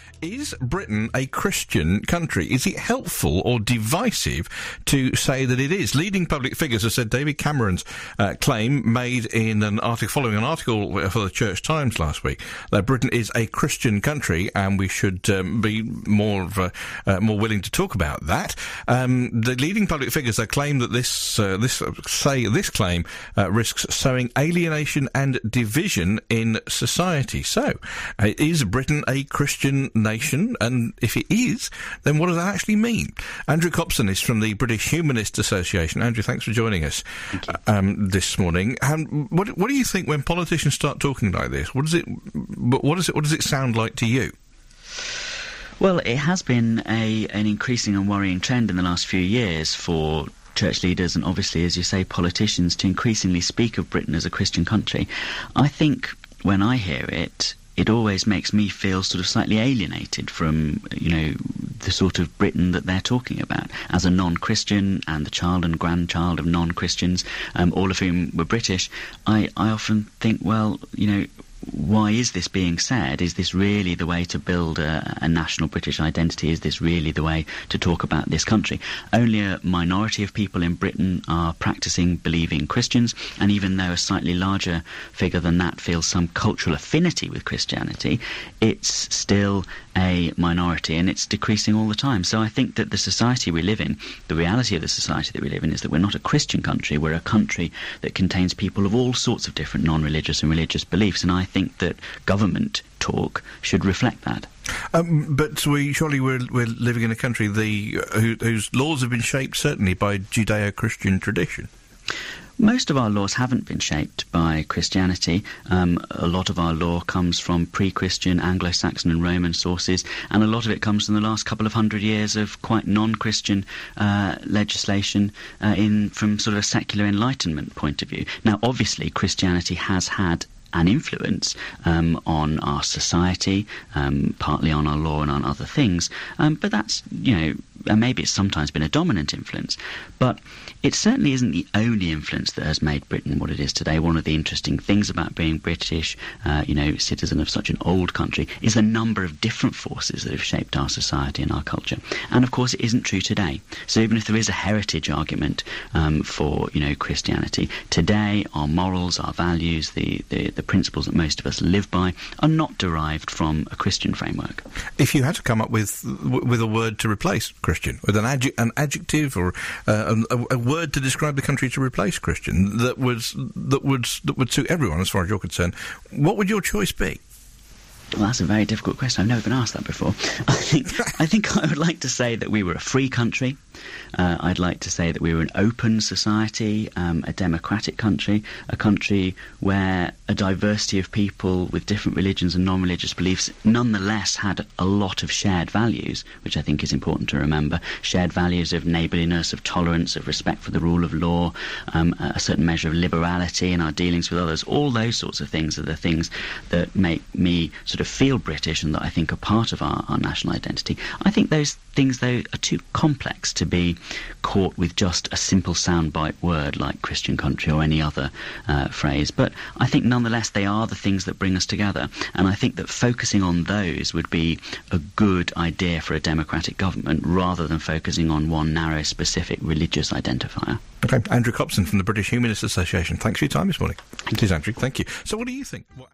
Is Britain a Christian country? Is it helpful or divisive to say that it is? Leading public figures have said David Cameron's claim made in an article, following an article for the Church Times last week, that Britain is a Christian country and we should be more willing to talk about that. The leading public figures claim that this claim risks sowing alienation and division in society. So, is Britain a Christian nation? And if it is, then what does that actually mean? Andrew Copson is from the British Humanist Association. Andrew, thanks for joining us this morning. What do you think when politicians start talking like this? What does it sound like to you? Well, it has been an increasing and worrying trend in the last few years for church leaders and obviously, as you say, politicians to increasingly speak of Britain as a Christian country. I think when I hear it, it always makes me feel sort of slightly alienated from, the sort of Britain that they're talking about. As a non-Christian and the child and grandchild of non-Christians, all of whom were British, I often think, well, why is this being said? Is this really the way to build a national British identity? Is this really the way to talk about this country? Only a minority of people in Britain are practicing, believing Christians, and even though a slightly larger figure than that feels some cultural affinity with Christianity, it's still a minority, and it's decreasing all the time. So I think that the society we live in, the reality of the society that we live in, is that we're not a Christian country, we're a country that contains people of all sorts of different non-religious and religious beliefs, and I think that government talk should reflect that. But we're living in a country whose laws have been shaped certainly by Judeo-Christian tradition. Most of our laws haven't been shaped by Christianity. A lot of our law comes from pre-Christian, Anglo-Saxon and Roman sources, and a lot of it comes from the last couple of hundred years of quite non-Christian legislation from sort of a secular Enlightenment point of view. Now, obviously, Christianity has had an influence on our society, partly on our law and on other things, but that's, maybe it's sometimes been a dominant influence, but it certainly isn't the only influence that has made Britain what it is today. One of the interesting things about being British, citizen of such an old country, is the number of different forces that have shaped our society and our culture. And of course it isn't true today. So even if there is a heritage argument for, Christianity, today our morals, our values, the principles that most of us live by are not derived from a Christian framework. If you had to come up with a word to replace Christian, with an adjective or a word to describe the country to replace Christian that would suit everyone as far as you're concerned, what would your choice be? Well, that's a very difficult question. I've never been asked that before. I think I would like to say that we were a free country. I'd like to say that we were an open society, a democratic country, a country where a diversity of people with different religions and non-religious beliefs nonetheless had a lot of shared values, which I think is important to remember. Shared values of neighbourliness, of tolerance, of respect for the rule of law, a certain measure of liberality in our dealings with others. All those sorts of things are the things that make me sort of feel British and that I think are part of our national identity. I think those things, though, are too complex to be caught with just a simple soundbite word like Christian country or any other phrase. But I think nonetheless they are the things that bring us together, and I think that focusing on those would be a good idea for a democratic government rather than focusing on one narrow specific religious identifier. Okay, Andrew Copson from the British Humanist Association. Thanks for your time this morning. Cheers, Andrew. Thank you. So what do you think?